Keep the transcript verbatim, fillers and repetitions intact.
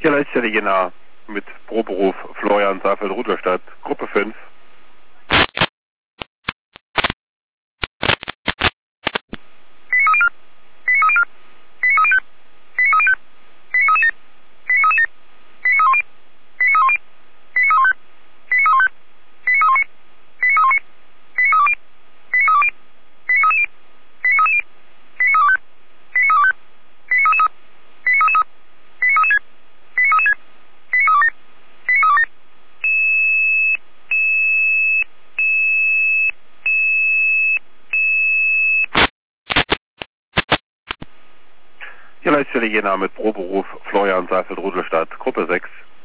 Ja, Leitstelle Jena mit Proberuf Florian Saalfeld Rudolstadt, Gruppe fünf. Ja, Leitstelle Jena mit Proberuf Florian Saalfeld Rudolstadt, Gruppe sechs.